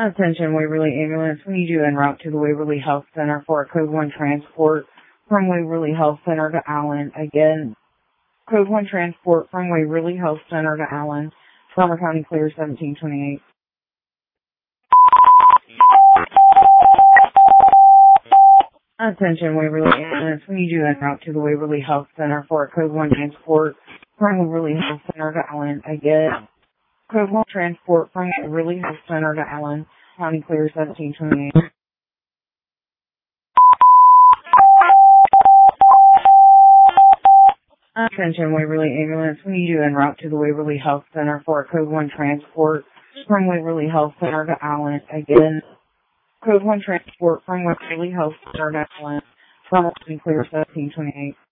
Attention Waverly Ambulance, we need you en route to the Waverly Health Center for a Code 1 transport from Waverly Health Center to Allen. Again, Code 1 transport from Waverly Health Center to Allen. Farmer County clear 1728. Attention Waverly Ambulance, we need you en route to the Waverly Health Center for a Code 1 transport from Waverly Health Center to Allen. Again, Code 1 transport from Waverly Health Center to Allen. County clear 1728. Attention Waverly Ambulance, we need you en route to the Waverly Health Center for a Code 1 transport from Waverly Health Center to Allen. Again, Code 1 transport from Waverly Health Center to Allen. From clear 1728.